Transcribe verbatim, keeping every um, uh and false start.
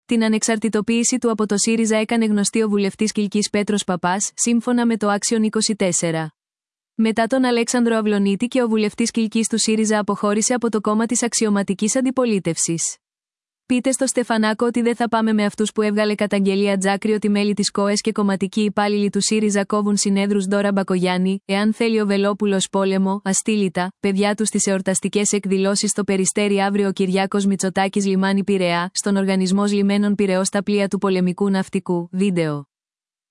Την ανεξαρτητοποίηση του από το ΣΥΡΙΖΑ έκανε γνωστή ο βουλευτής Κιλκής Πέτρος Παπάς, σύμφωνα με το Άξιον είκοσι τέσσερα. Μετά τον Αλέξανδρο Αυλονίτη και ο βουλευτής Κιλκής του ΣΥΡΙΖΑ αποχώρησε από το κόμμα της αξιωματικής αντιπολίτευσης. Πείτε στο Στεφανάκο ότι δεν θα πάμε με αυτούς που έβγαλε καταγγελία Τζάκρη ότι μέλη της ΚΟΕΣ και κομματικοί υπάλληλοι του ΣΥΡΙΖΑ κόβουν συνέδρους Ντόρα Μπακογιάννη, εάν θέλει ο Βελόπουλος πόλεμο, αστήλυτα, παιδιά του στις εορταστικές εκδηλώσεις στο Περιστέρι αύριο ο Κυριάκος Μητσοτάκης λιμάνι Πειραιά, στον Οργανισμός Λιμένων Πειραιώς στα πλοία του πολεμικού ναυτικού, βίντεο.